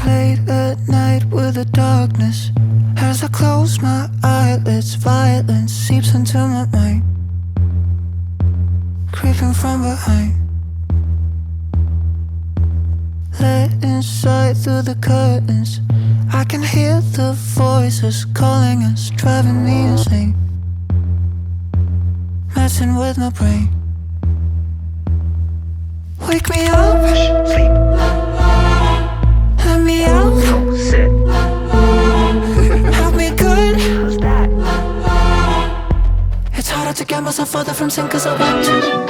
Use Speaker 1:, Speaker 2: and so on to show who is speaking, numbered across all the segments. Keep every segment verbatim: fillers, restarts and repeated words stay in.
Speaker 1: Late at night with the darkness, as I close my eyelids, violence seeps into my mind, creeping from behind. Let inside through the curtains, I can hear the voices calling us, driving me insane, messing with my brain. Wake me up, sleep. Let me out, sit. Help me good, how's that? It's harder to get myself further from sin cause I want to.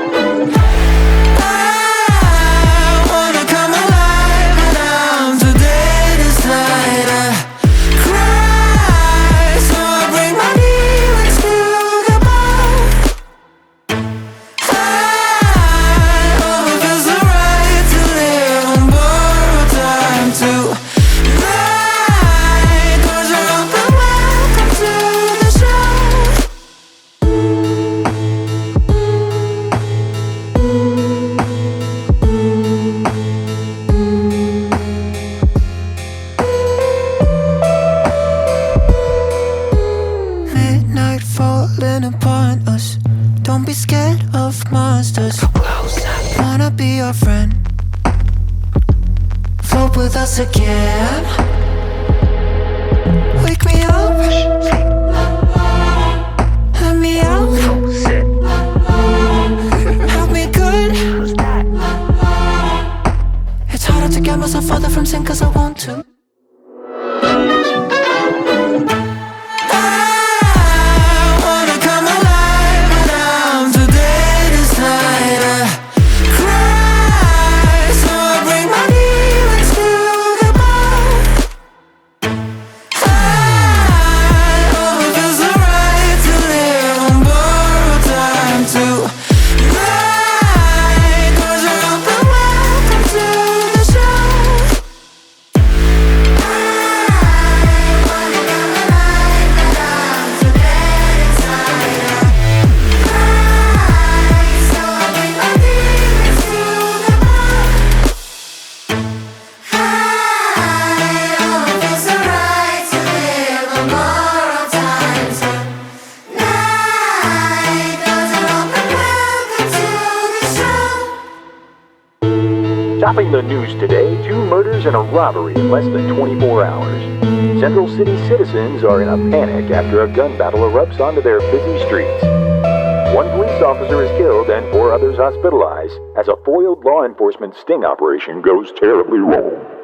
Speaker 1: Falling upon us. Don't be scared of monsters. Wanna be your friend. Float with us again. Wake me up. Let me out. Help me good. It's harder to get myself further from sin cause I want to.
Speaker 2: Topping the news today, two murders and a robbery in less than twenty-four hours. Central City citizens are in a panic after a gun battle erupts onto their busy streets. One police officer is killed and four others hospitalized as a foiled law enforcement sting operation goes terribly wrong.